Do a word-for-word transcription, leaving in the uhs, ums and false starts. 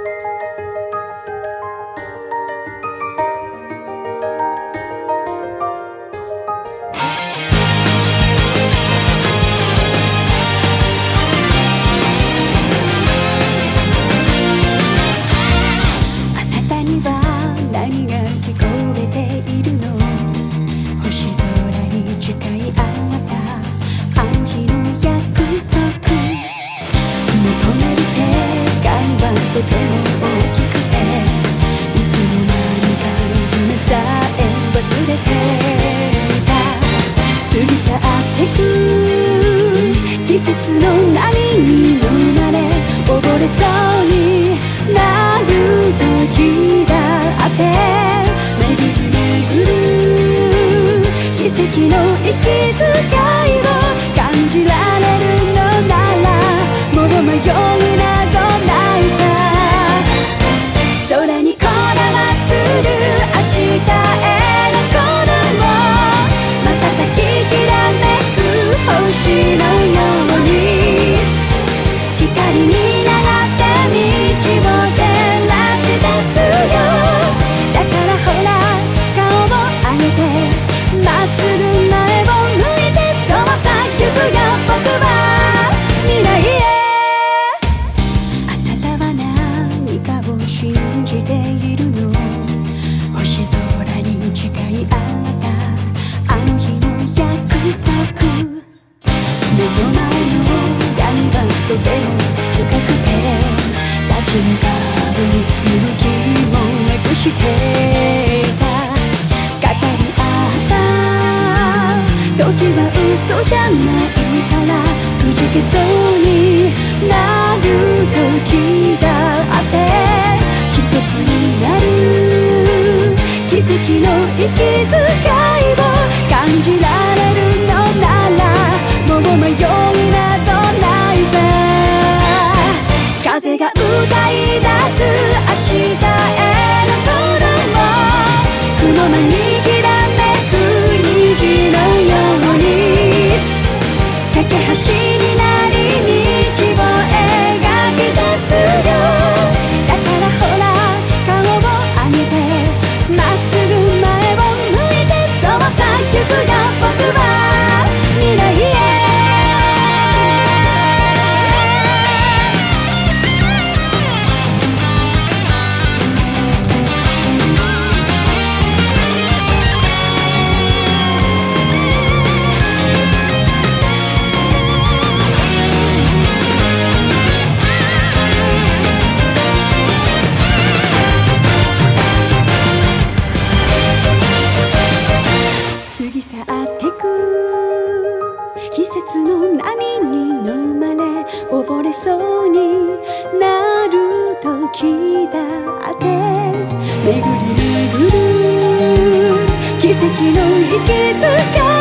何が聞こえているの？星空に誓い合ったあの日の約束。求める世界はとても大きくて、いつの間にか夢さえ忘れていた。過ぎ去ってく季節の波に飲まれ溺れそうになる時だって、巡り巡る奇跡の息遣いを感じられるのなら、もう迷いなどないさ。空にこだまする明日へのこの瞬ききらめく星のように、光になって道を照らし出すよ。だからほら顔を上げてまっすぐ前を向いて、そうさ行くよ僕は未来へ。あなたは何かを信じているの？星空に誓い合ったあの日の約束。目の前の闇はとても深くて、立ち向かう勇気もなくしていた。語り合った時は嘘じゃないから、くじけそうになる時だって、一つになる奇跡の息遣いを感じられるのなら、もう迷いなどないぜ。風が歌い出す明日へのこの雲間にきらめく虹のように、架け橋になり道を描き出すよ。だからほら顔を上げてまっすぐ前を向いて、そうさ行くよ僕は未来へ。過ぎ去ってく季節の波に飲まれ溺れそうになる時だって、巡り巡る奇跡の息遣い